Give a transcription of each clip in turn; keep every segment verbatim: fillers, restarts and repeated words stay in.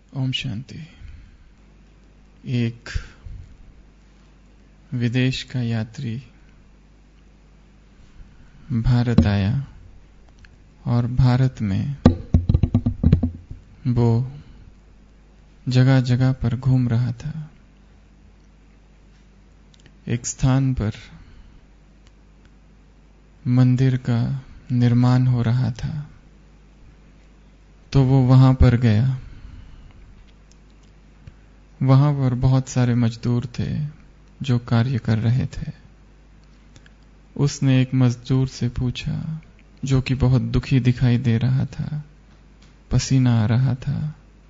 ओम शांति। एक विदेश का यात्री भारत आया और भारत में वो जगह जगह पर घूम रहा था। एक स्थान पर मंदिर का निर्माण हो रहा था, तो वो वहां पर गया। वहां पर बहुत सारे मजदूर थे जो कार्य कर रहे थे। उसने एक मजदूर से पूछा, जो कि बहुत दुखी दिखाई दे रहा था, पसीना आ रहा था।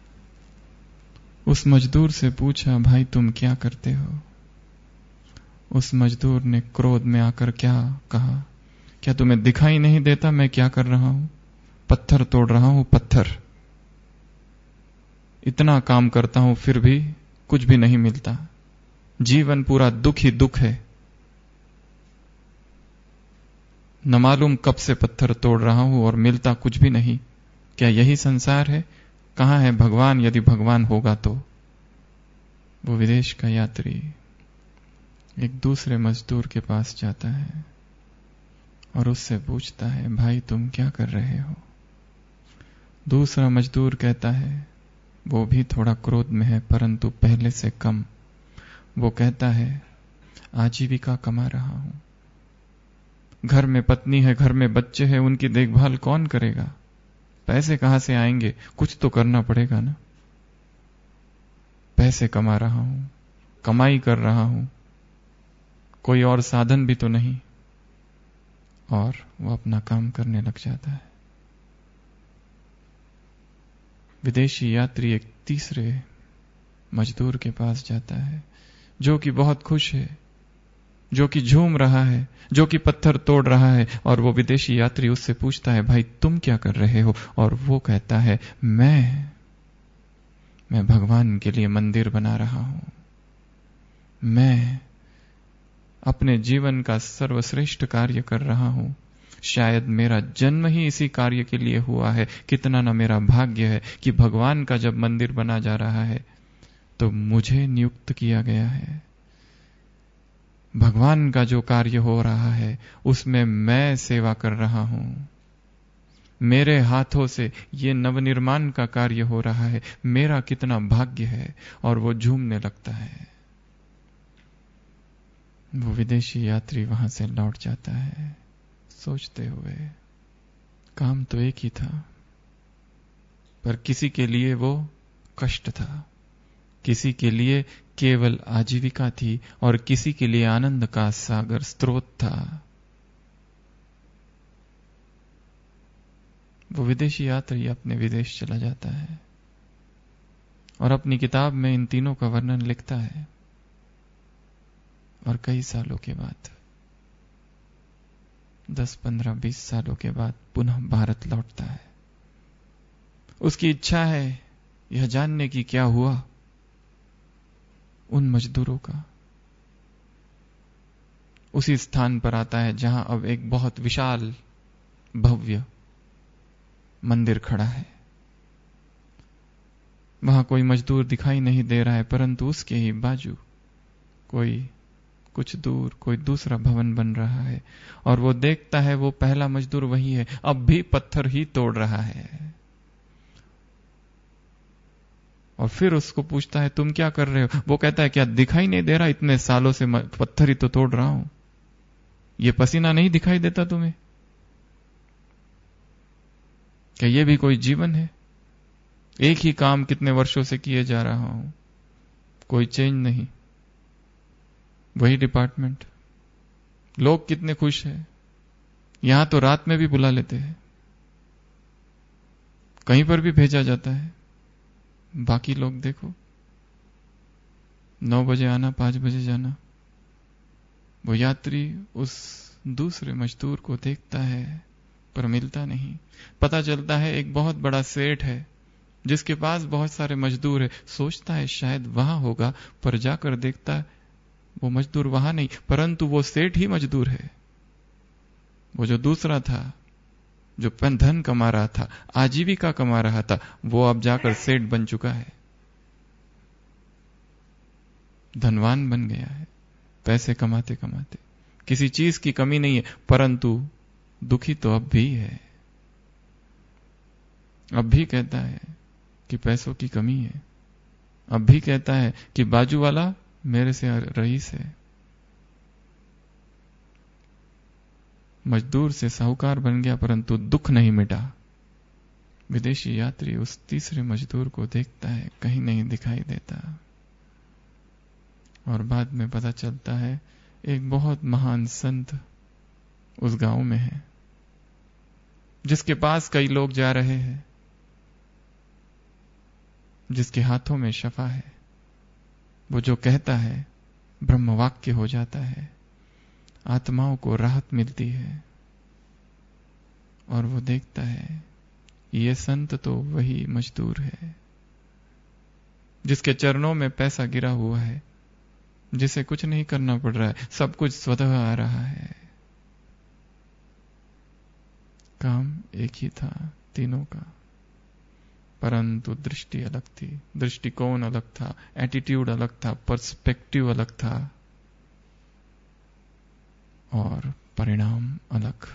उस मजदूर से पूछा, भाई तुम क्या करते हो? उस मजदूर ने क्रोध में आकर क्या कहा, क्या तुम्हें दिखाई नहीं देता मैं क्या कर रहा हूं? पत्थर तोड़ रहा हूं, पत्थर। इतना काम करता हूं फिर भी कुछ भी नहीं मिलता। जीवन पूरा दुख ही दुख है। न मालूम कब से पत्थर तोड़ रहा हूं और मिलता कुछ भी नहीं। क्या यही संसार है? कहां है भगवान, यदि भगवान होगा तो? वो विदेश का यात्री एक दूसरे मजदूर के पास जाता है और उससे पूछता है, भाई तुम क्या कर रहे हो? दूसरा मजदूर कहता है, वो भी थोड़ा क्रोध में है परंतु पहले से कम। वो कहता है, आजीविका कमा रहा हूं। घर में पत्नी है, घर में बच्चे हैं, उनकी देखभाल कौन करेगा? पैसे कहां से आएंगे? कुछ तो करना पड़ेगा ना। पैसे कमा रहा हूं, कमाई कर रहा हूं, कोई और साधन भी तो नहीं। और वो अपना काम करने लग जाता है। विदेशी यात्री एक तीसरे मजदूर के पास जाता है, जो कि बहुत खुश है, जो कि झूम रहा है, जो कि पत्थर तोड़ रहा है। और वो विदेशी यात्री उससे पूछता है, भाई तुम क्या कर रहे हो? और वो कहता है, मैं मैं भगवान के लिए मंदिर बना रहा हूं। मैं अपने जीवन का सर्वश्रेष्ठ कार्य कर रहा हूं। शायद मेरा जन्म ही इसी कार्य के लिए हुआ है। कितना ना मेरा भाग्य है कि भगवान का जब मंदिर बना जा रहा है तो मुझे नियुक्त किया गया है। भगवान का जो कार्य हो रहा है उसमें मैं सेवा कर रहा हूं। मेरे हाथों से ये नवनिर्माण का कार्य हो रहा है। मेरा कितना भाग्य है। और वो झूमने लगता है। वो विदेशी यात्री वहां से लौट जाता है, सोचते हुए, काम तो एक ही था, पर किसी के लिए वो कष्ट था, किसी के लिए केवल आजीविका थी और किसी के लिए आनंद का सागर स्रोत था। वो विदेशी यात्री अपने विदेश चला जाता है और अपनी किताब में इन तीनों का वर्णन लिखता है। और कई सालों के बाद, दस पंद्रह बीस सालों के बाद पुनः भारत लौटता है। उसकी इच्छा है यह जानने की क्या हुआ उन मजदूरों का। उसी स्थान पर आता है जहां अब एक बहुत विशाल भव्य मंदिर खड़ा है। वहां कोई मजदूर दिखाई नहीं दे रहा है, परंतु उसके ही बाजू कोई कुछ दूर कोई दूसरा भवन बन रहा है। और वो देखता है वो पहला मजदूर वही है, अब भी पत्थर ही तोड़ रहा है। और फिर उसको पूछता है, तुम क्या कर रहे हो? वो कहता है, क्या दिखाई नहीं दे रहा? इतने सालों से पत्थर ही तो तोड़ रहा हूं। ये पसीना नहीं दिखाई देता तुम्हें? क्या ये भी कोई जीवन है? एक ही काम कितने वर्षों से किए जा रहा हूं, कोई चेंज नहीं, वही डिपार्टमेंट। लोग कितने खुश हैं। यहां तो रात में भी बुला लेते हैं, कहीं पर भी भेजा जाता है। बाकी लोग देखो, नौ बजे आना, पांच बजे जाना। वो यात्री उस दूसरे मजदूर को देखता है पर मिलता नहीं। पता चलता है एक बहुत बड़ा सेठ है जिसके पास बहुत सारे मजदूर है। सोचता है शायद वहां होगा, पर जाकर देखता है वो मजदूर वहां नहीं, परंतु वो सेठ ही मजदूर है। वो जो दूसरा था, जो धन कमा रहा था, आजीविका कमा रहा था, वो अब जाकर सेठ बन चुका है। धनवान बन गया है पैसे कमाते कमाते, किसी चीज की कमी नहीं है, परंतु दुखी तो अब भी है। अब भी कहता है कि पैसों की कमी है, अब भी कहता है कि बाजू वाला मेरे से रईस है। मजदूर से साहूकार बन गया, परंतु दुख नहीं मिटा। विदेशी यात्री उस तीसरे मजदूर को देखता है, कहीं नहीं दिखाई देता, और बाद में पता चलता है एक बहुत महान संत उस गांव में है, जिसके पास कई लोग जा रहे हैं, जिसके हाथों में शफा है। वो जो कहता है ब्रह्म वाक्य हो जाता है, आत्माओं को राहत मिलती है। और वो देखता है ये संत तो वही मजदूर है जिसके चरणों में पैसा गिरा हुआ है, जिसे कुछ नहीं करना पड़ रहा है, सब कुछ स्वतः आ रहा है। काम एक ही था तीनों का, परंतु दृष्टि अलग थी, दृष्टिकोण अलग था, एटीट्यूड अलग था, पर्सपेक्टिव अलग था, और परिणाम अलग।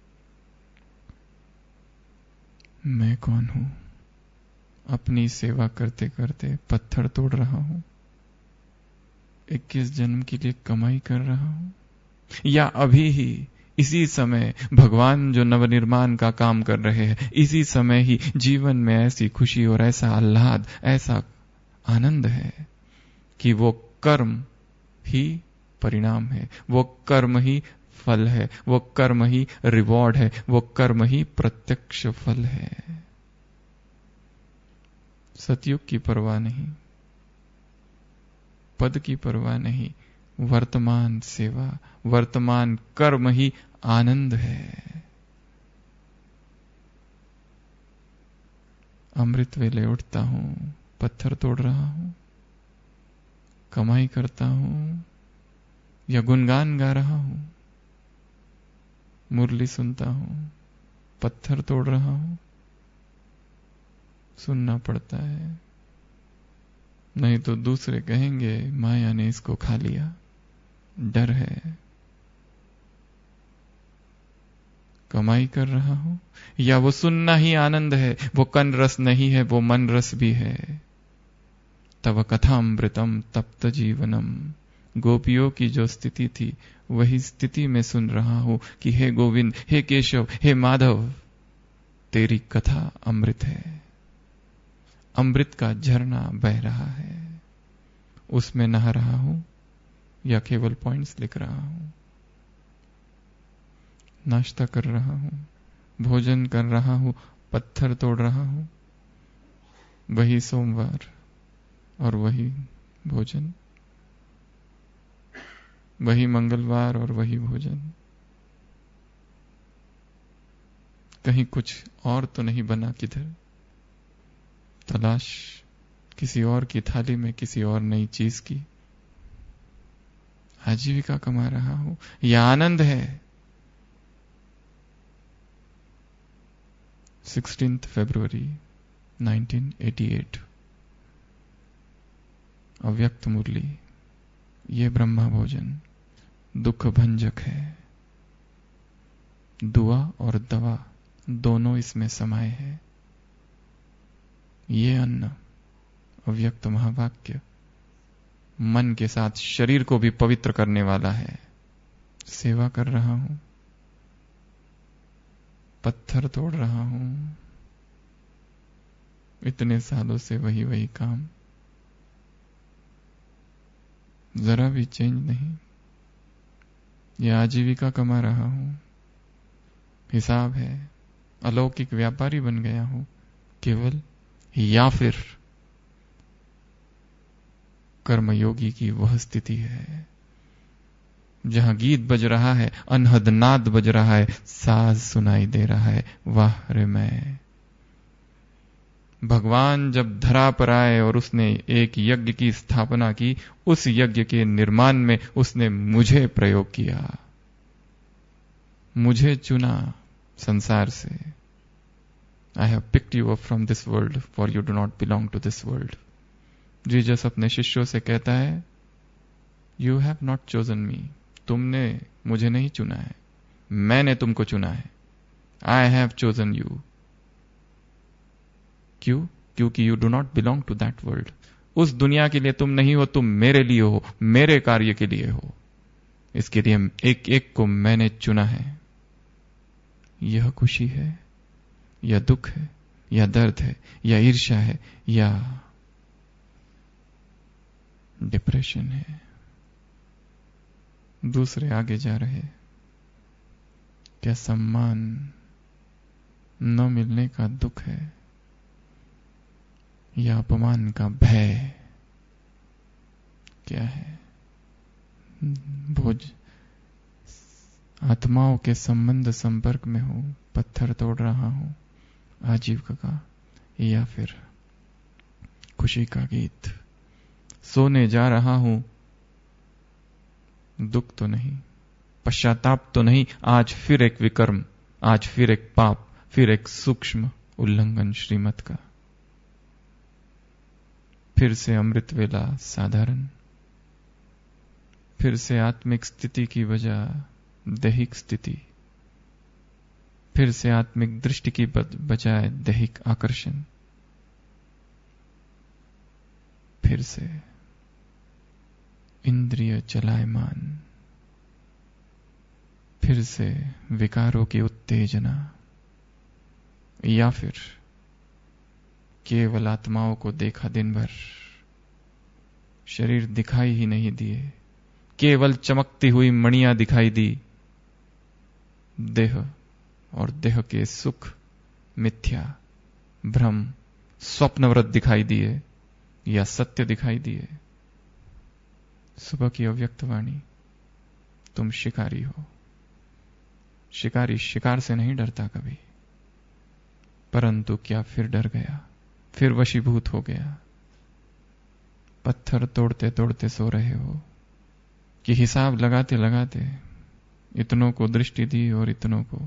मैं कौन हूं? अपनी सेवा करते करते पत्थर तोड़ रहा हूं, इक्कीस जन्म के लिए कमाई कर रहा हूं, या अभी ही इसी समय भगवान जो नवनिर्माण का काम कर रहे हैं, इसी समय ही जीवन में ऐसी खुशी और ऐसा आह्लाद, ऐसा आनंद है कि वो कर्म ही परिणाम है, वो कर्म ही फल है, वो कर्म ही रिवॉर्ड है, वो कर्म ही प्रत्यक्ष फल है। सतयुग की परवाह नहीं, पद की परवाह नहीं, वर्तमान सेवा, वर्तमान कर्म ही आनंद है। अमृत वेले उठता हूं, पत्थर तोड़ रहा हूं, कमाई करता हूं या गुणगान गा रहा हूं, मुरली सुनता हूं, पत्थर तोड़ रहा हूं, सुनना पड़ता है, नहीं तो दूसरे कहेंगे माया ने इसको खा लिया, डर है। कमाई कर रहा हूं या वो सुनना ही आनंद है, वो कन रस नहीं है, वो मन रस भी है। तव कथामृतम तप्त जीवनम, गोपियों की जो स्थिति थी वही स्थिति में सुन रहा हूं कि हे गोविंद, हे केशव, हे माधव, तेरी कथा अमृत है, अमृत का झरना बह रहा है, उसमें नहा रहा हूं या केवल पॉइंट्स लिख रहा हूं। नाश्ता कर रहा हूं, भोजन कर रहा हूं, पत्थर तोड़ रहा हूं, वही सोमवार और वही भोजन, वही मंगलवार और वही भोजन। कहीं कुछ और तो नहीं बना, किधर तलाश किसी और की थाली में किसी और नई चीज की। आजीविका कमा रहा हूं, यह आनंद है। Sixteenth February nineteen eighty eight, अव्यक्त मुरली। ये ब्रह्मा भोजन दुख भंजक है, दुआ और दवा दोनों इसमें समाये है। ये अन्न अव्यक्त महावाक्य मन के साथ शरीर को भी पवित्र करने वाला है। सेवा कर रहा हूं, पत्थर तोड़ रहा हूं, इतने सालों से वही वही काम, जरा भी चेंज नहीं। यह आजीविका कमा रहा हूं, हिसाब है, अलौकिक व्यापारी बन गया हूं केवल, या फिर कर्मयोगी की वह स्थिति है जहां गीत बज रहा है, अनहद नाद बज रहा है, साज सुनाई दे रहा है। वाह रे मैं! भगवान जब धरा पर आए और उसने एक यज्ञ की स्थापना की, उस यज्ञ के निर्माण में उसने मुझे प्रयोग किया, मुझे चुना संसार से। I have picked you up from this world, for you do not belong to this world. Jesus अपने शिष्यों से कहता है, you have not chosen me, तुमने मुझे नहीं चुना है, मैंने तुमको चुना है। I have chosen you. क्यों? क्योंकि you do not belong to that world. उस दुनिया के लिए तुम नहीं हो, तुम मेरे लिए हो, मेरे कार्य के लिए हो। इसके लिए एक एक को मैंने चुना है। यह खुशी है या दुख है या दर्द है या ईर्ष्या है या डिप्रेशन है। दूसरे आगे जा रहे, क्या सम्मान न मिलने का दुख है या अपमान का भय? क्या है? भोज आत्माओं के संबंध संपर्क में हूं, पत्थर तोड़ रहा हूं, आजीविका का, या फिर खुशी का गीत, सोने जा रहा हूं, दुख तो नहीं, पश्चाताप तो नहीं, आज फिर एक विकर्म, आज फिर एक पाप, फिर एक सूक्ष्म उल्लंघन श्रीमत का, फिर से अमृत वेला साधारण, फिर से आत्मिक स्थिति की बजाय दैहिक स्थिति, फिर से आत्मिक दृष्टि की बजाय दैहिक आकर्षण, फिर से इंद्रिय चलायमान, फिर से विकारों की उत्तेजना, या फिर केवल आत्माओं को देखा दिन भर, शरीर दिखाई ही नहीं दिए, केवल चमकती हुई मणियां दिखाई दी, देह और देह के सुख मिथ्या, भ्रम, स्वप्नव्रत दिखाई दिए या सत्य दिखाई दिए। सुबह की अव्यक्त वाणी, तुम शिकारी हो। शिकारी शिकार से नहीं डरता कभी, परंतु क्या फिर डर गया, फिर वशीभूत हो गया। पत्थर तोड़ते तोड़ते सो रहे हो कि हिसाब लगाते लगाते इतनों को दृष्टि दी और इतनों को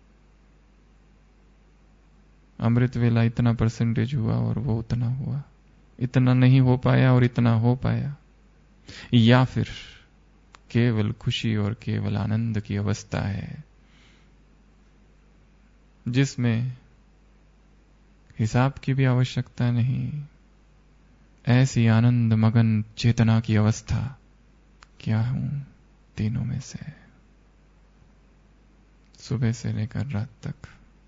अमृत वेला इतना परसेंटेज हुआ और वो उतना हुआ, इतना नहीं हो पाया और इतना हो पाया, या फिर केवल खुशी और केवल आनंद की अवस्था है जिसमें हिसाब की भी आवश्यकता नहीं। ऐसी आनंद मगन चेतना की अवस्था क्या हूं तीनों में से? सुबह से लेकर रात तक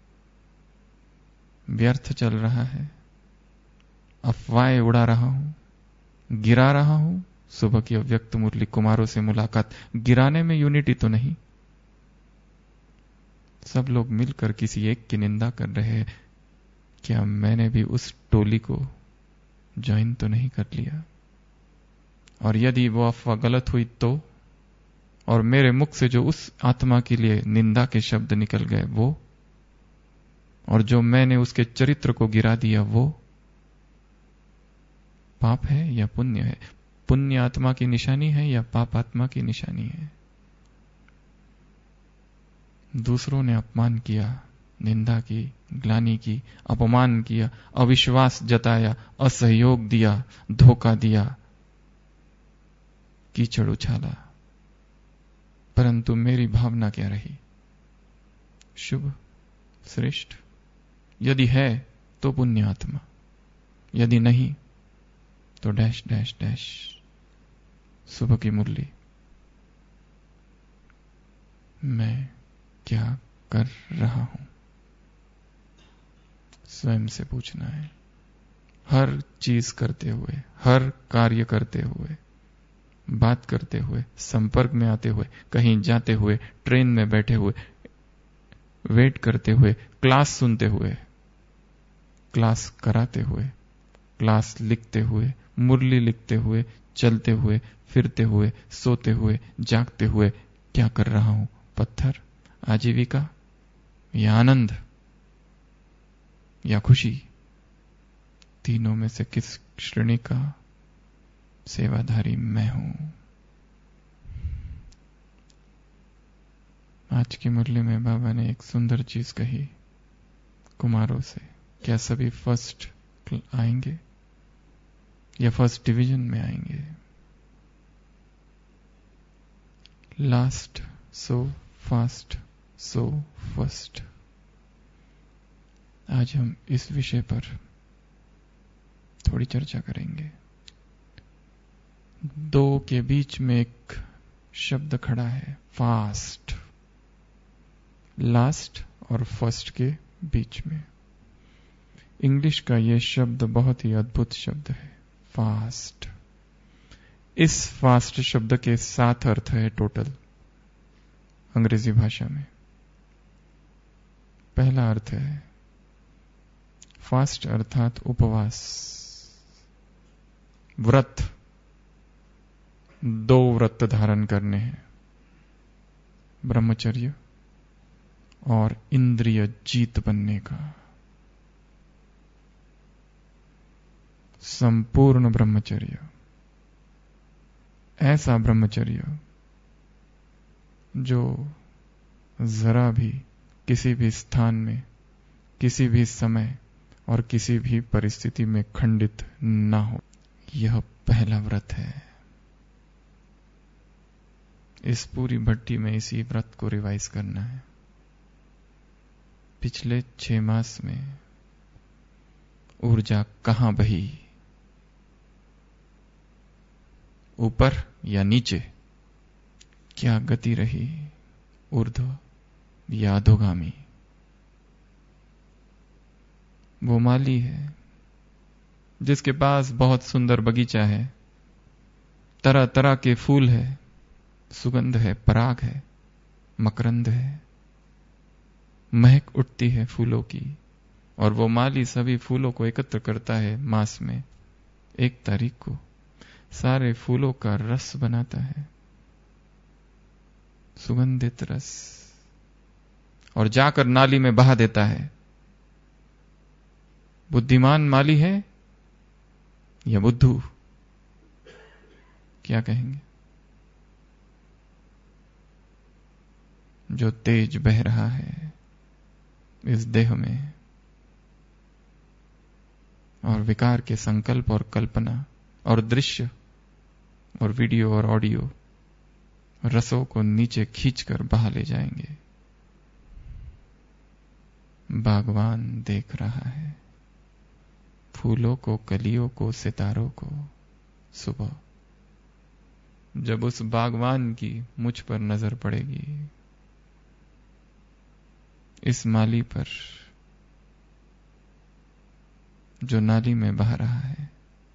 व्यर्थ चल रहा है, अफवाहें उड़ा रहा हूं, गिरा रहा हूं। सुबह की अव्यक्त मुरली कुमारों से मुलाकात, गिराने में यूनिटी तो नहीं, सब लोग मिलकर किसी एक की निंदा कर रहे हैं। क्या मैंने भी उस टोली को ज्वाइन तो नहीं कर लिया? और यदि वो अफवाह गलत हुई तो, और मेरे मुख से जो उस आत्मा के लिए निंदा के शब्द निकल गए वो, और जो मैंने उसके चरित्र को गिरा दिया वो पाप है या पुण्य है? पुण्य आत्मा की निशानी है या पाप आत्मा की निशानी है? दूसरों ने अपमान किया, निंदा की, ग्लानि की, अपमान किया, अविश्वास जताया, असहयोग दिया, धोखा दिया, कीचड़ उछाला, परंतु मेरी भावना क्या रही? शुभ, श्रेष्ठ। यदि है तो पुण्य आत्मा, यदि नहीं तो डैश डैश डैश। सुबह की मुरली, मैं क्या कर रहा हूं? स्वयं से पूछना है। हर चीज करते हुए, हर कार्य करते हुए, बात करते हुए, संपर्क में आते हुए, कहीं जाते हुए, ट्रेन में बैठे हुए, वेट करते हुए, क्लास सुनते हुए, क्लास कराते हुए, क्लास लिखते हुए, मुरली लिखते हुए, चलते हुए, फिरते हुए, सोते हुए, जागते हुए, क्या कर रहा हूं? पत्थर, आजीविका या आनंद या खुशी? तीनों में से किस श्रेणी का सेवाधारी मैं हूं? आज की मुरली में बाबा ने एक सुंदर चीज कही कुमारों से। क्या सभी फर्स्ट आएंगे या फर्स्ट डिवीजन में आएंगे? Last so fast so first. आज हम इस विषय पर थोड़ी चर्चा करेंगे। दो के बीच में एक शब्द खड़ा है, फास्ट। लास्ट और फर्स्ट के बीच में। इंग्लिश का यह शब्द बहुत ही अद्भुत शब्द है, फास्ट। इस फास्ट शब्द के सात अर्थ है टोटल अंग्रेजी भाषा में। पहला अर्थ है फास्ट अर्थात उपवास, व्रत। दो व्रत धारण करने हैं, ब्रह्मचर्य और इंद्रिय जीत बनने का। संपूर्ण ब्रह्मचर्य, ऐसा ब्रह्मचर्य जो जरा भी किसी भी स्थान में, किसी भी समय और किसी भी परिस्थिति में खंडित ना हो, यह पहला व्रत है। इस पूरी भट्टी में इसी व्रत को रिवाइज करना है। पिछले छह मास में ऊर्जा कहां बही, ऊपर या नीचे? क्या गति रही, ऊर्ध्व या अधोगामी? वो माली है जिसके पास बहुत सुंदर बगीचा है, तरह तरह के फूल है, सुगंध है, पराग है, मकरंद है, महक उठती है फूलों की, और वो माली सभी फूलों को एकत्र करता है मास में। एक तारीख को सारे फूलों का रस बनाता है, सुगंधित रस, और जाकर नाली में बहा देता है। बुद्धिमान माली है या बुद्धू? क्या कहेंगे? जो तेज बह रहा है इस देह में, और विकार के संकल्प और कल्पना और दृश्य और वीडियो और ऑडियो रसों को नीचे खींचकर बहा ले जाएंगे। बागवान देख रहा है फूलों को, कलियों को, सितारों को। सुबह जब उस बागवान की मुझ पर नजर पड़ेगी, इस माली पर जो नाली में बह रहा है,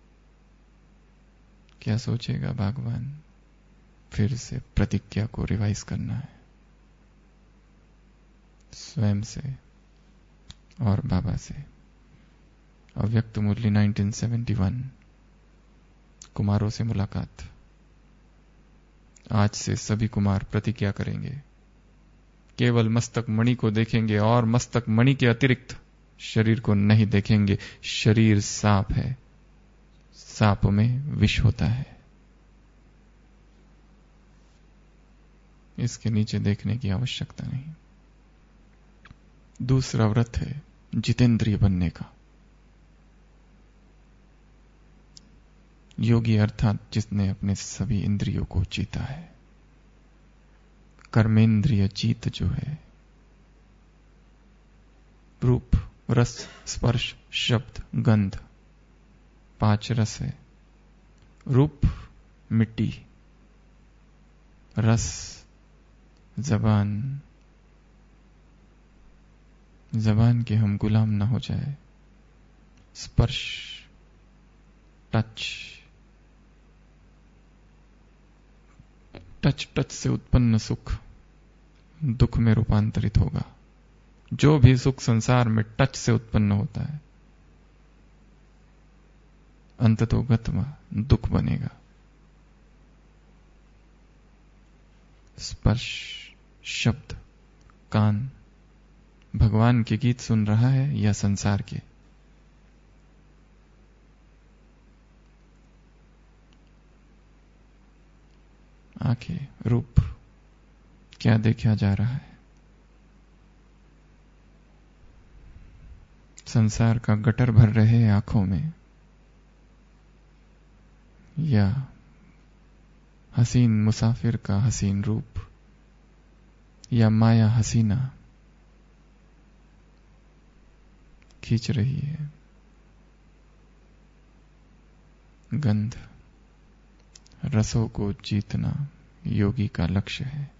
क्या सोचेगा बागवान? फिर से प्रतिज्ञा को रिवाइज करना है, स्वयं से और बाबा से। अव्यक्त मुरली उन्नीस सौ इकहत्तर, कुमारों से मुलाकात। आज से सभी कुमार प्रतिज्ञा करेंगे, केवल मस्तक मणि को देखेंगे और मस्तक मणि के अतिरिक्त शरीर को नहीं देखेंगे। शरीर सांप है, सांप में विष होता है, इसके नीचे देखने की आवश्यकता नहीं। दूसरा व्रत है जितेंद्रिय बनने का। योगी अर्थात जिसने अपने सभी इंद्रियों को जीता है। कर्मेंद्रिय जीत जो है, रूप, रस, स्पर्श, शब्द, गंध, पांच रस है। रूप मिट्टी, रस जबान, जबान के हम गुलाम ना हो जाए। स्पर्श, टच, टच टच से उत्पन्न सुख दुख में रूपांतरित होगा। जो भी सुख संसार में टच से उत्पन्न होता है, अंततोगत्वा दुख बनेगा। स्पर्श, शब्द, कान, भगवान के गीत सुन रहा है या संसार के? आंखें, रूप, क्या देखा जा रहा है? संसार का गटर भर रहे आंखों में, या हसीन मुसाफिर का हसीन रूप या माया हसीना खींच रही है। गंध रसों को जीतना योगी का लक्ष्य है।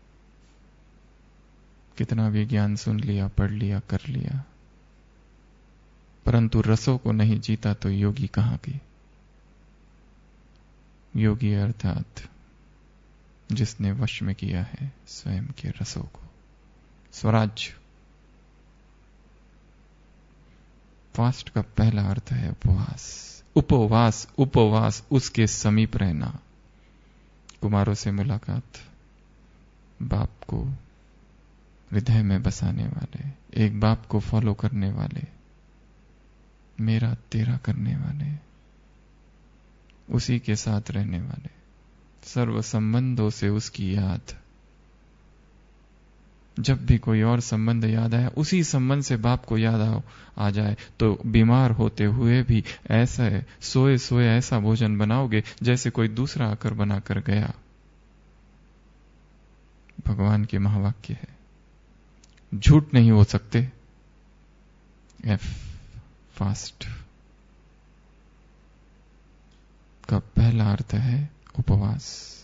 कितना भी ज्ञान सुन लिया, पढ़ लिया, कर लिया, परंतु रसों को नहीं जीता तो योगी कहां की। योगी अर्थात जिसने वश में किया है स्वयं के रसों को। स्वराज्य। फास्ट का पहला अर्थ है उपवास। उपवास उपवास उसके समीप रहना। कुमारों से मुलाकात, बाप को हृदय में बसाने वाले, एक बाप को फॉलो करने वाले, मेरा तेरा करने वाले, उसी के साथ रहने वाले, सर्व संबंधों से उसकी याद। जब भी कोई और संबंध याद आए, उसी संबंध से बाप को याद आ, आ जाए तो बीमार होते हुए भी ऐसा है, सोए सोए ऐसा भोजन बनाओगे जैसे कोई दूसरा आकर बनाकर गया। भगवान के महावाक्य है, झूठ नहीं हो सकते। एफ फास्ट का पहला अर्थ है उपवास।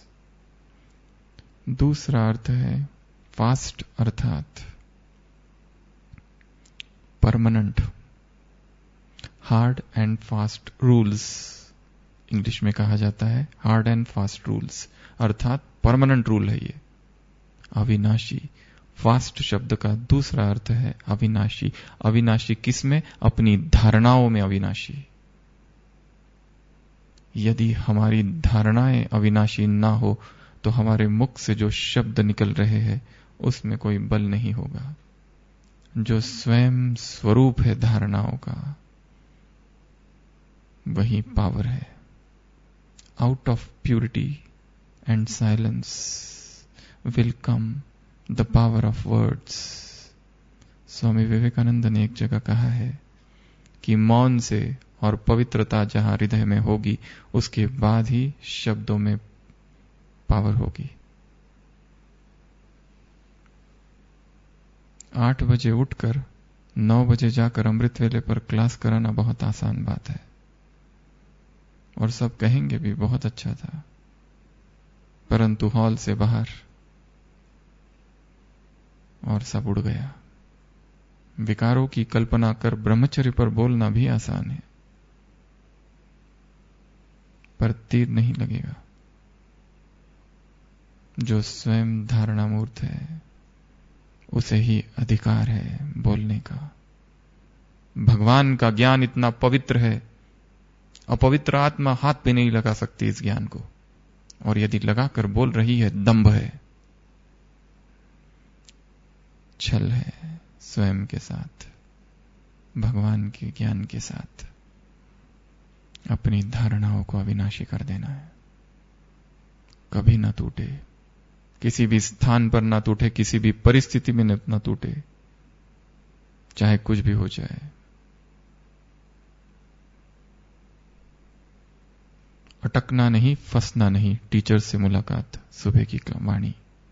दूसरा अर्थ है फास्ट अर्थात permanent. Hard and fast rules English में कहा जाता है। हार्ड एंड फास्ट रूल्स अर्थात परमानेंट रूल है ये, अविनाशी। फास्ट शब्द का दूसरा अर्थ है अविनाशी। अविनाशी किसमें? अपनी धारणाओं में अविनाशी। यदि हमारी धारणाएं अविनाशी ना हो तो हमारे मुख से जो शब्द निकल रहे हैं उसमें कोई बल नहीं होगा। जो स्वयं स्वरूप है धारणाओं का, वही पावर है। Out of purity and silence will come the power of words. Swami Vivekananda ने एक जगह कहा है कि मौन से और पवित्रता जहां हृदय में होगी उसके बाद ही शब्दों में पावर होगी। आठ बजे उठकर नौ बजे जाकर अमृत वेले पर क्लास कराना बहुत आसान बात है, और सब कहेंगे भी बहुत अच्छा था, परंतु हॉल से बाहर और सब उड़ गया। विकारों की कल्पना कर ब्रह्मचर्य पर बोलना भी आसान है, पर तीर नहीं लगेगा। जो स्वयं धारणा मूर्त है उसे ही अधिकार है बोलने का। भगवान का ज्ञान इतना पवित्र है, अपवित्र आत्मा हाथ पे नहीं लगा सकती इस ज्ञान को, और यदि लगाकर बोल रही है दंभ है, छल है स्वयं के साथ, भगवान के ज्ञान के साथ। अपनी धारणाओं को अविनाशी कर देना है, कभी ना टूटे, किसी भी स्थान पर ना टूटे, किसी भी परिस्थिति में ना टूटे, चाहे कुछ भी हो जाए। अटकना नहीं, फंसना नहीं। टीचर से मुलाकात, सुबह की वाणी,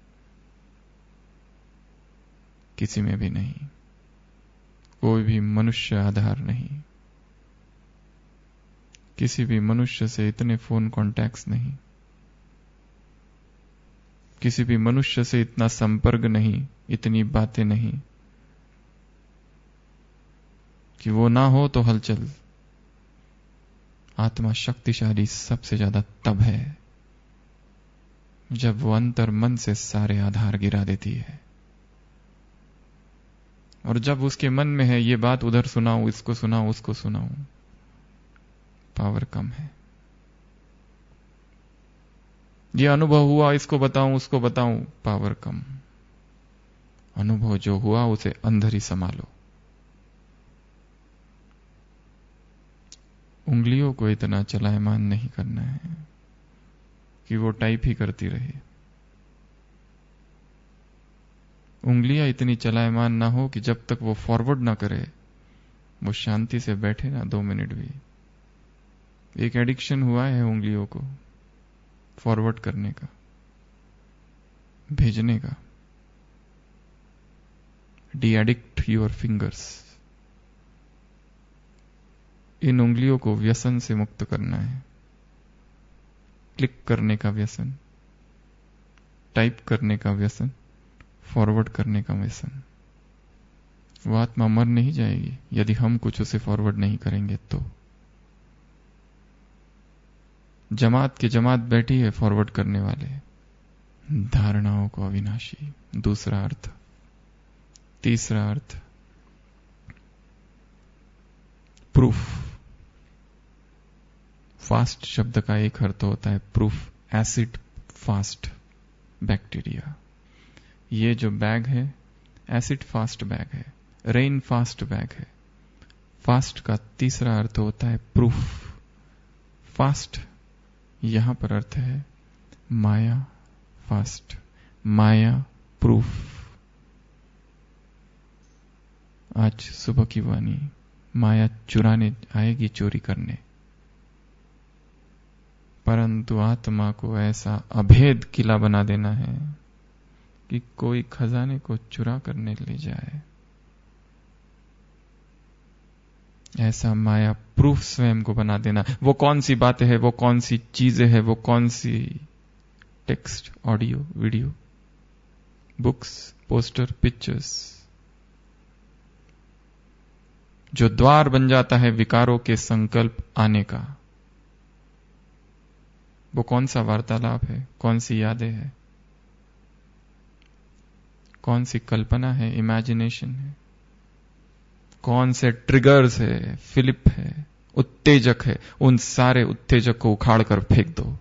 किसी में भी नहीं। कोई भी मनुष्य आधार नहीं, किसी भी मनुष्य से इतने फोन कॉन्टैक्ट्स नहीं, किसी भी मनुष्य से इतना संपर्क नहीं, इतनी बातें नहीं कि वो ना हो तो हलचल। आत्मा शक्तिशाली सबसे ज्यादा तब है जब वो अंतर मन से सारे आधार गिरा देती है, और जब उसके मन में है ये बात उधर सुनाऊं, इसको सुनाऊं, उसको सुनाऊं, पावर कम है। ये अनुभव हुआ, इसको बताऊं, उसको बताऊं, पावर कम। अनुभव जो हुआ उसे अंदर ही संभालो। उंगलियों को इतना चलायमान नहीं करना है कि वो टाइप ही करती रहे। उंगलियां इतनी चलायमान ना हो कि जब तक वो फॉरवर्ड ना करे वो शांति से बैठे ना दो मिनट भी। एक एडिक्शन हुआ है उंगलियों को फॉरवर्ड करने का। भेजने का। डी एडिक्ट योर फिंगर्स, इन उंगलियों को व्यसन से मुक्त करना है। क्लिक करने का व्यसन, टाइप करने का व्यसन, फॉरवर्ड करने का व्यसन। वो आत्मा मर नहीं जाएगी यदि हम कुछ उसे फॉरवर्ड नहीं करेंगे तो। जमात की जमात बैठी है फॉरवर्ड करने वाले, धारणाओं को अविनाशी। दूसरा अर्थ। तीसरा अर्थ प्रूफ। फास्ट शब्द का एक अर्थ होता है प्रूफ, एसिड फास्ट बैक्टीरिया। ये जो बैग है एसिड फास्ट बैग है, रेन फास्ट बैग है। फास्ट का तीसरा अर्थ होता है प्रूफ। फास्ट यहां पर अर्थ है माया फास्ट, माया प्रूफ। आज सुबह की वाणी, माया चुराने आएगी, चोरी करने, परंतु आत्मा को ऐसा अभेद किला बना देना है कि कोई खजाने को चुरा करने ले जाए। ऐसा माया प्रूफ स्वयं को बना देना। वो कौन सी बातें हैं, वो कौन सी चीजें हैं, वो कौन सी text, audio, video, books, poster, pictures, जो द्वार बन जाता है विकारों के संकल्प आने का। वो कौन सा वार्तालाप है, कौन सी यादें हैं, कौन सी कल्पना है, इमेजिनेशन है, कौन से ट्रिगर्स है, फिलिप है, उत्तेजक है। उन सारे उत्तेजक को उखाड़ कर फेंक दो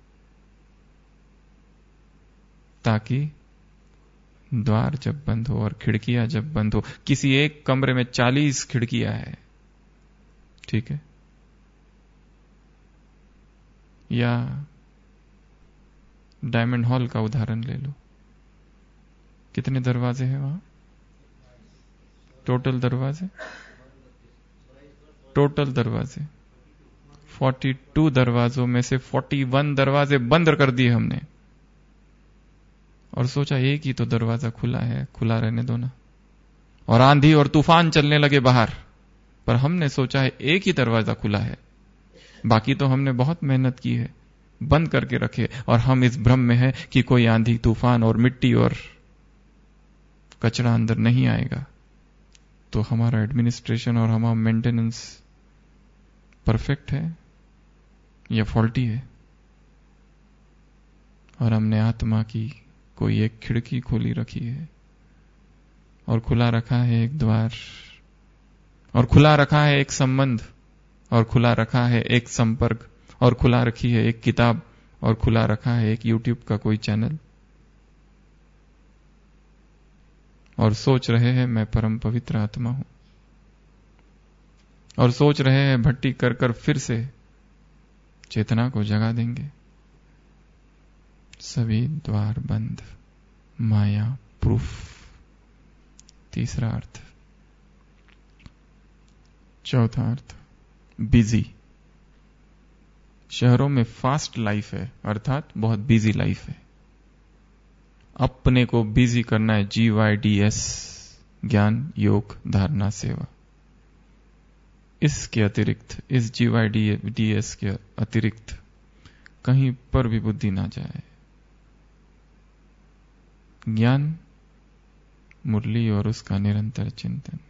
ताकि द्वार जब बंद हो और खिड़कियां जब बंद हो, किसी एक कमरे में चालीस खिड़कियां है, ठीक है, या डायमंड हॉल का उदाहरण ले लो, कितने दरवाजे हैं वहां? टोटल दरवाजे टोटल दरवाजे बयालीस दरवाजों में से इकतालीस दरवाजे बंद कर दिए हमने और सोचा एक ही तो दरवाजा खुला है, खुला रहने दो ना। और आंधी और तूफान चलने लगे बाहर, पर हमने सोचा है एक ही दरवाजा खुला है, बाकी तो हमने बहुत मेहनत की है, बंद करके रखे। और हम इस भ्रम में है कि कोई आंधी तूफान और मिट्टी और कचरा अंदर नहीं आएगा। तो हमारा एडमिनिस्ट्रेशन और हमारा मेंटेनेंस परफेक्ट है या फॉल्टी है? और हमने आत्मा की कोई एक खिड़की खोली रखी है और खुला रखा है एक द्वार, और खुला रखा है एक संबंध, और खुला रखा है एक संपर्क, और खुला रखी है एक किताब, और खुला रखा है एक यूट्यूब का कोई चैनल, और सोच रहे हैं मैं परम पवित्र आत्मा हूं, और सोच रहे हैं भट्टी कर कर फिर से चेतना को जगा देंगे। सभी द्वार बंद, माया प्रूफ। तीसरा अर्थ। चौथा अर्थ बिजी। शहरों में फास्ट लाइफ है, अर्थात बहुत बिजी लाइफ है। अपने को बिजी करना है, जी वाई डी एस, ज्ञान योग धारणा सेवा। इसके अतिरिक्त, इस जी वाई डी एस के अतिरिक्त कहीं पर भी बुद्धि ना जाए। ज्ञान, मुरली और उसका निरंतर चिंतन,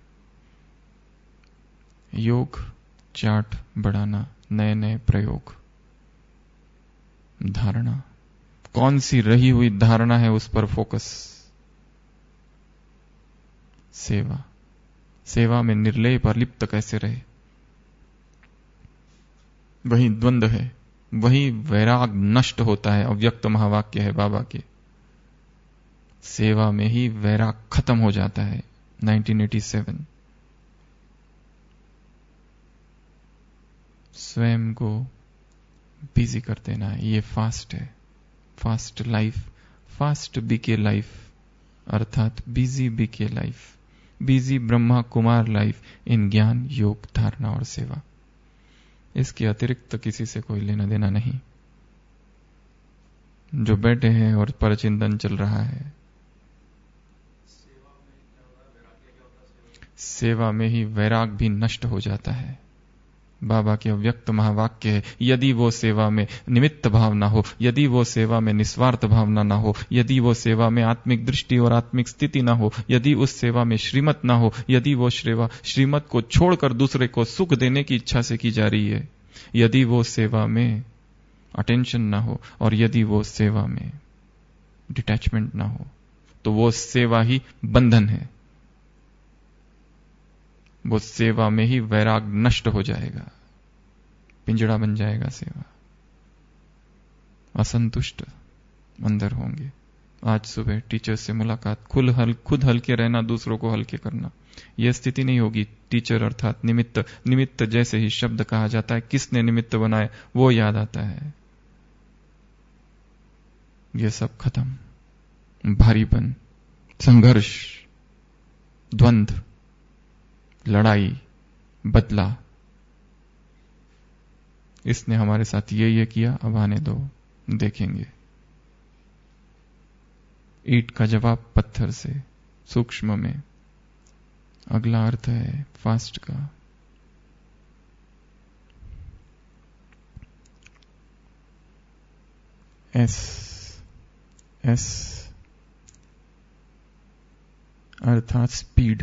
योग, चार्ट बढ़ाना, नए नए प्रयोग, धारणा, कौन सी रही हुई धारणा है उस पर फोकस, सेवा, सेवा में निर्लेप और लिप्त कैसे रहे, वही द्वंद्व है, वही वैराग नष्ट होता है। अव्यक्त महावाक्य है बाबा के, सेवा में ही वैराग खत्म हो जाता है। Nineteen eighty seven. स्वयं को बिजी कर देना है, ये फास्ट है। Fast life, fast B K life, अर्थात busy B K life, busy Brahma Kumar life in ज्ञान योग धारणा और सेवा। इसके अतिरिक्त तो किसी से कोई लेना देना नहीं। जो बैठे हैं और परचिंतन चल रहा है। सेवा में ही वैराग भी नष्ट हो जाता है। बाबा के अव्यक्त महावाक्य है, यदि वो सेवा में निमित्त भावना हो, यदि वो सेवा में निस्वार्थ भावना ना हो, यदि वो सेवा में आत्मिक दृष्टि और आत्मिक स्थिति ना हो, यदि उस सेवा में श्रीमत ना हो, यदि वो सेवा श्रीमत को छोड़कर दूसरे को सुख देने की इच्छा से की जा रही है, यदि वो सेवा में अटेंशन ना हो और यदि वो सेवा में डिटैचमेंट ना हो, तो वो सेवा ही बंधन है। वो सेवा में ही वैराग नष्ट हो जाएगा, पिंजड़ा बन जाएगा सेवा। असंतुष्ट अंदर होंगे। आज सुबह टीचर से मुलाकात, खुद हल खुद हल्के रहना, दूसरों को हल्के करना, यह स्थिति नहीं होगी। टीचर अर्थात निमित्त, निमित्त जैसे ही शब्द कहा जाता है, किसने निमित्त बनाए वो याद आता है। ये सब खत्म। भारीपन, संघर्ष, द्वंद्व, लड़ाई, बदला, इसने हमारे साथ ये ये किया, अब आने दो, देखेंगे। ईंट का जवाब पत्थर से, सूक्ष्म में। अगला अर्थ है फास्ट का। एस एस अर्थात स्पीड।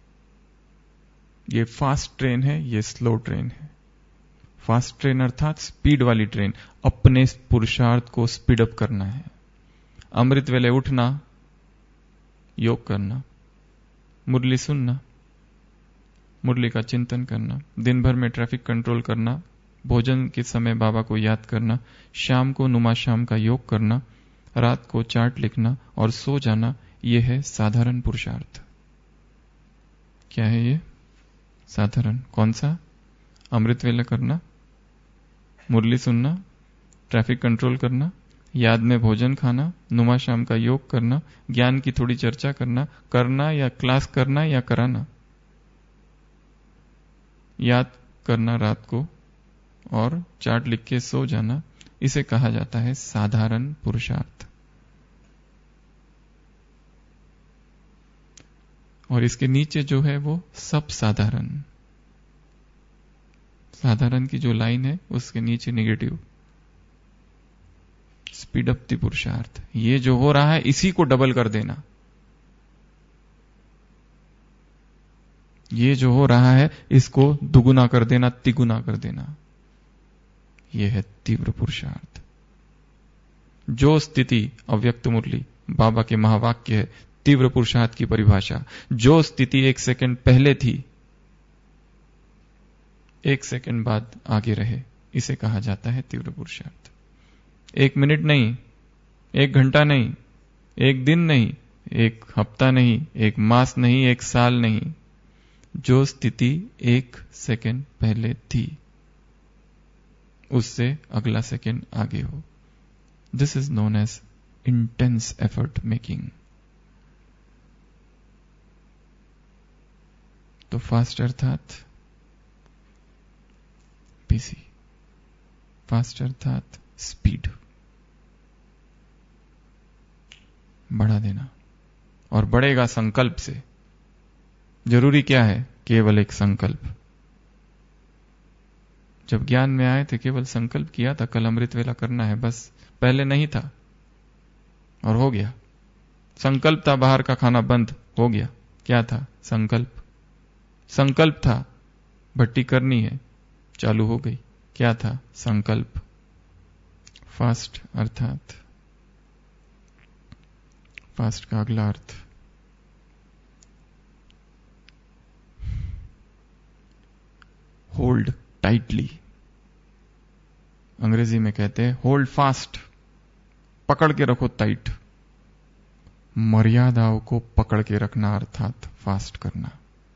ये फास्ट ट्रेन है, ये स्लो ट्रेन है। फास्ट ट्रेन अर्थात स्पीड वाली ट्रेन, अपने पुरुषार्थ को स्पीड अप करना है। अमृत वेले उठना, योग करना, मुरली सुनना, मुरली का चिंतन करना, दिन भर में ट्रैफिक कंट्रोल करना, भोजन के समय बाबा को याद करना, शाम को नुमा शाम का योग करना, रात को चार्ट लिखना और सो जाना, यह है साधारण पुरुषार्थ। क्या है ये साधारण? कौन सा? अमृत वेला करना, मुरली सुनना, ट्रैफिक कंट्रोल करना, याद में भोजन खाना, नुमा शाम का योग करना, ज्ञान की थोड़ी चर्चा करना, करना या क्लास करना या कराना, याद करना रात को और चार्ट लिख के सो जाना, इसे कहा जाता है साधारण पुरुषार्थ। और इसके नीचे जो है वो सब साधारण। साधारण की जो लाइन है उसके नीचे नेगेटिव, स्पीड अप द पुरुषार्थ। ये जो हो रहा है इसी को डबल कर देना। ये जो हो रहा है इसको दुगुना कर देना, तिगुना कर देना। यह है तीव्र पुरुषार्थ। जो स्थिति, अव्यक्त मुरली बाबा के महावाक्य है, तीव्र पुरुषार्थ की परिभाषा। जो स्थिति एक सेकंड पहले थी, एक सेकंड बाद आगे रहे, इसे कहा जाता है तीव्र पुरुषार्थ। एक मिनट नहीं, एक घंटा नहीं, एक दिन नहीं, एक हफ्ता नहीं, एक मास नहीं, एक साल नहीं। जो स्थिति एक सेकंड पहले थी उससे अगला सेकंड आगे हो। This is known as intense effort making. तो फास्ट अर्थात पीसी, फास्ट अर्थात स्पीड, बढ़ा देना। और बढ़ेगा संकल्प से। जरूरी क्या है? केवल एक संकल्प। जब ज्ञान में आए थे केवल संकल्प किया था, कल अमृत वेला करना है, बस। पहले नहीं था और हो गया। संकल्प था बाहर का खाना बंद, हो गया। क्या था? संकल्प। संकल्प था भट्टी करनी है, चालू हो गई। क्या था? संकल्प। फास्ट अर्थात, फास्ट का अगला अर्थ होल्ड टाइटली। अंग्रेजी में कहते हैं होल्ड फास्ट, पकड़ के रखो टाइट। मर्यादाओं को पकड़ के रखना अर्थात फास्ट करना।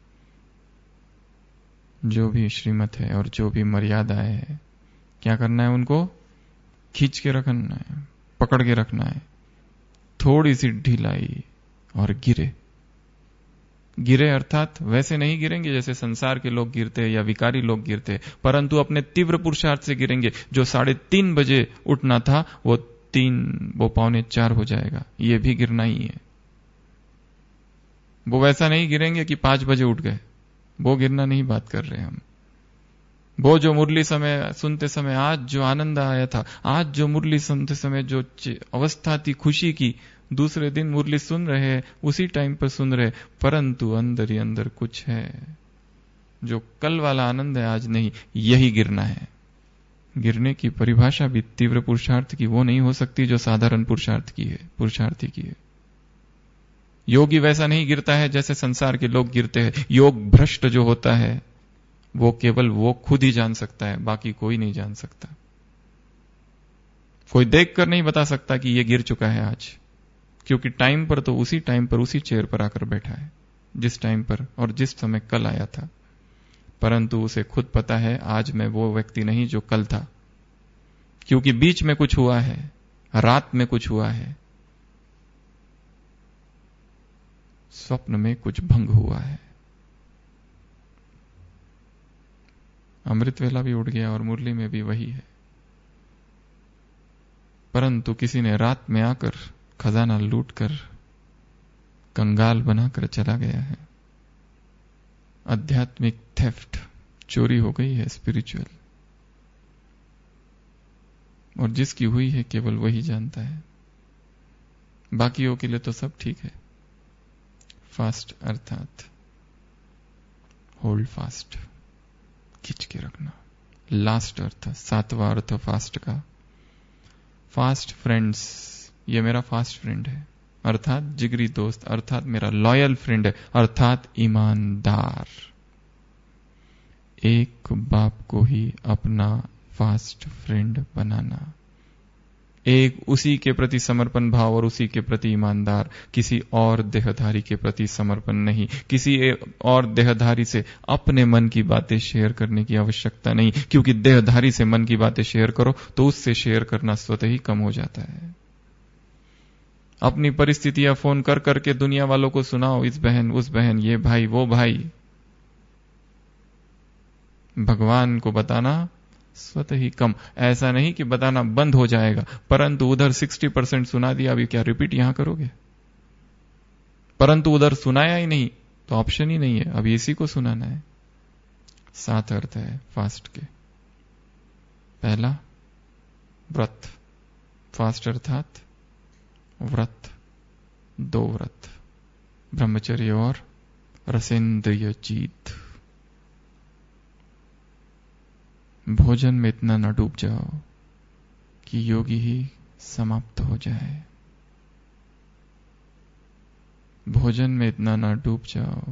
जो भी श्रीमत है और जो भी मर्यादाएं है, क्या करना है? उनको खींच के रखना है, पकड़ के रखना है। थोड़ी सी ढिलाई और गिरे। गिरे अर्थात वैसे नहीं गिरेंगे जैसे संसार के लोग गिरते या विकारी लोग गिरते, परंतु अपने तीव्र पुरुषार्थ से गिरेंगे। जो साढ़े तीन बजे उठना था वो तीन, वो पौने चार हो जाएगा, ये भी गिरना ही है। वो वैसा नहीं गिरेंगे कि पांच बजे उठ गए, वो गिरना नहीं बात कर रहे हम। वो जो मुरली समय सुनते समय आज जो आनंद आया था, आज जो मुरली सुनते समय जो अवस्था थी खुशी की, दूसरे दिन मुरली सुन रहे, उसी टाइम पर सुन रहे, परंतु अंदर ही अंदर कुछ है, जो कल वाला आनंद है आज नहीं, यही गिरना है। गिरने की परिभाषा भी तीव्र पुरुषार्थ की वो नहीं हो सकती जो साधारण पुरुषार्थ की है, पुरुषार्थी की है। योगी वैसा नहीं गिरता है जैसे संसार के लोग गिरते हैं। योग भ्रष्ट जो होता है वो केवल वो खुद ही जान सकता है, बाकी कोई नहीं जान सकता। कोई देखकर नहीं बता सकता कि ये गिर चुका है आज, क्योंकि टाइम पर तो उसी टाइम पर उसी चेयर पर आकर बैठा है, जिस टाइम पर और जिस समय कल आया था। परंतु उसे खुद पता है आज मैं वो व्यक्ति नहीं जो कल था, क्योंकि बीच में कुछ हुआ है, रात में कुछ हुआ है, स्वप्न में कुछ भंग हुआ है। अमृत वेला भी उड़ गया और मुरली में भी वही है, परंतु किसी ने रात में आकर खजाना लूटकर कंगाल बनाकर चला गया है। आध्यात्मिक थेफ्ट, चोरी हो गई है स्पिरिचुअल, और जिसकी हुई है केवल वही जानता है, बाकियों के लिए तो सब ठीक है। फास्ट अर्थात होल्ड फास्ट, खींच के रखना। लास्ट अर्थ, सातवां अर्थ फास्ट का, फास्ट फ्रेंड्स, ये मेरा फास्ट फ्रेंड है, अर्थात जिगरी दोस्त, अर्थात मेरा लॉयल फ्रेंड है, अर्थात ईमानदार। एक बाप को ही अपना फास्ट फ्रेंड बनाना, एक उसी के प्रति समर्पण भाव और उसी के प्रति ईमानदार, किसी और देहधारी के प्रति समर्पण नहीं, किसी और देहधारी से अपने मन की बातें शेयर करने की आवश्यकता नहीं, क्योंकि देहधारी से मन की बातें शेयर करो तो उससे शेयर करना स्वतः ही कम हो जाता है। अपनी परिस्थितियां फोन कर करके दुनिया वालों को सुनाओ, इस बहन उस बहन, ये भाई वो भाई, भगवान को बताना स्वतः ही कम। ऐसा नहीं कि बताना बंद हो जाएगा, परंतु उधर साठ परसेंट सुना दिया, अभी क्या रिपीट यहां करोगे? परंतु उधर सुनाया ही नहीं तो ऑप्शन ही नहीं है, अभी इसी को सुनाना है। सात अर्थ है फास्ट के। पहला व्रत, फास्ट अर्थात व्रत, दो व्रत, ब्रह्मचर्य और रसेंद्रिय जीत। भोजन में इतना न डूब जाओ कि योगी ही समाप्त हो जाए, भोजन में इतना न डूब जाओ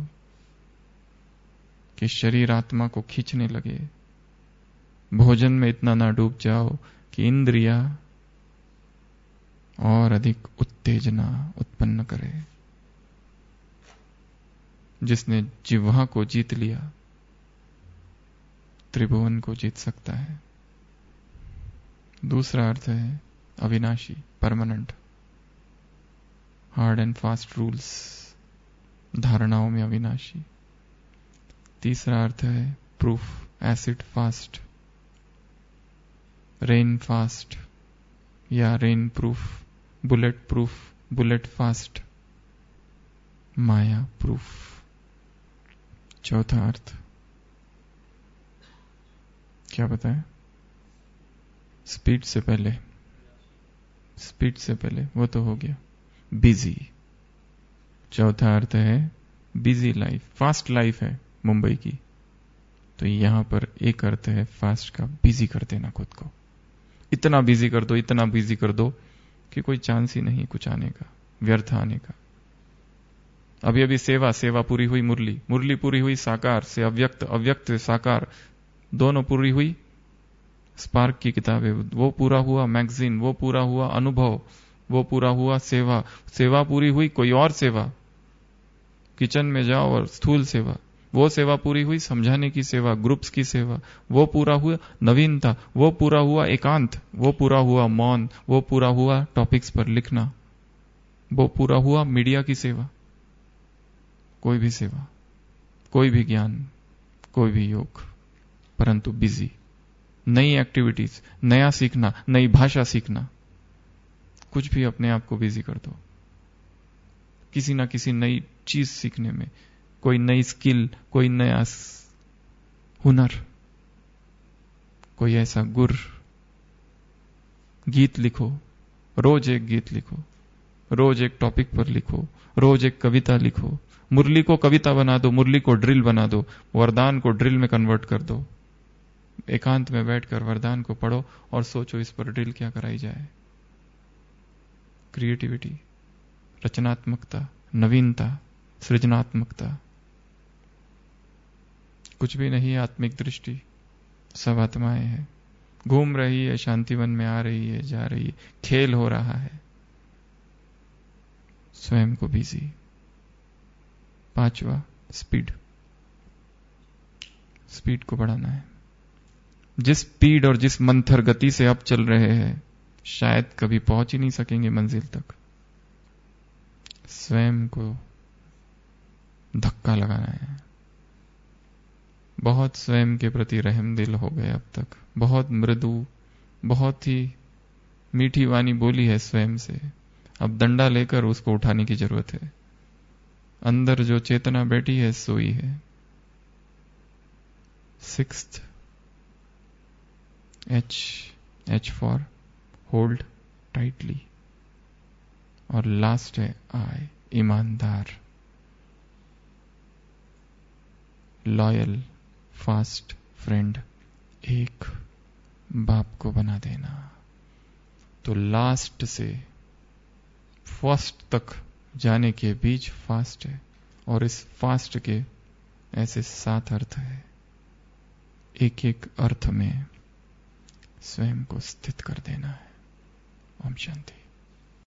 कि शरीर आत्मा को खींचने लगे, भोजन में इतना न डूब जाओ कि इंद्रिया और अधिक उत्तेजना उत्पन्न करे। जिसने जिह्वा को जीत लिया त्रिभुवन को जीत सकता है। दूसरा अर्थ है अविनाशी, permanent, hard and fast rules, धारणाओं में अविनाशी। तीसरा अर्थ है proof, acid fast, rain fast या rain proof, bullet proof, bullet fast, माया प्रूफ। चौथा अर्थ क्या बताएं? स्पीड से पहले, स्पीड से पहले वो तो हो गया, बिजी। चौथा अर्थ है बिजी लाइफ, फास्ट लाइफ है मुंबई की, तो यहां पर एक अर्थ है फास्ट का, बिजी कर देना खुद को। इतना बिजी कर दो, इतना बिजी कर दो कि कोई चांस ही नहीं कुछ आने का, व्यर्थ आने का। अभी अभी सेवा, सेवा पूरी हुई, मुरली, मुरली पूरी हुई, साकार से अव्यक्त, अव्यक्त से साकार, दोनों पूरी हुई। स्पार्क की किताबें, वो पूरा हुआ, मैगजीन वो पूरा हुआ, अनुभव वो पूरा हुआ, सेवा, सेवा पूरी हुई, कोई और सेवा, किचन में जाओ और स्थूल सेवा, वो सेवा पूरी हुई, समझाने की सेवा, ग्रुप्स की सेवा, वो पूरा हुआ, नवीनता वो पूरा हुआ, एकांत वो पूरा हुआ, मौन वो पूरा हुआ, टॉपिक्स पर लिखना वो पूरा हुआ, मीडिया की सेवा, कोई भी सेवा, कोई भी ज्ञान, कोई भी योग, परंतु बिजी। नई एक्टिविटीज, नया सीखना, नई भाषा सीखना, कुछ भी अपने आप को बिजी कर दो, किसी ना किसी नई चीज सीखने में, कोई नई स्किल, कोई नया हुनर, कोई ऐसा गुर। गीत लिखो, रोज एक गीत लिखो, रोज एक टॉपिक पर लिखो, रोज एक कविता लिखो। मुरली को कविता बना दो, मुरली को ड्रिल बना दो, वरदान को ड्रिल में कन्वर्ट कर दो। एकांत में बैठकर वरदान को पढ़ो और सोचो इस पर ड्रिल क्या कराई जाए। क्रिएटिविटी, रचनात्मकता, नवीनता, सृजनात्मकता, कुछ भी नहीं। आत्मिक दृष्टि, सब आत्माएं हैं, घूम रही है, शांतिवन में आ रही है, जा रही है, खेल हो रहा है। स्वयं को बिजी। पांचवा, स्पीड। स्पीड को बढ़ाना है। जिस स्पीड और जिस मंथर गति से अब चल रहे हैं, शायद कभी पहुंच ही नहीं सकेंगे मंजिल तक। स्वयं को धक्का लगाना है। बहुत स्वयं के प्रति रहम दिल हो गए अब तक, बहुत मृदु, बहुत ही मीठी वाणी बोली है स्वयं से। अब डंडा लेकर उसको उठाने की जरूरत है। अंदर जो चेतना बैठी है सोई है। Sixth, H, H for hold tightly. और लास्ट है आई, ईमानदार, लॉयल, फास्ट फ्रेंड, एक बाप को बना देना। तो लास्ट से फर्स्ट तक जाने के बीच फास्ट है, और इस फास्ट के ऐसे सात अर्थ है। एक एक अर्थ में स्वयं को स्थित कर देना है। ओम शांति।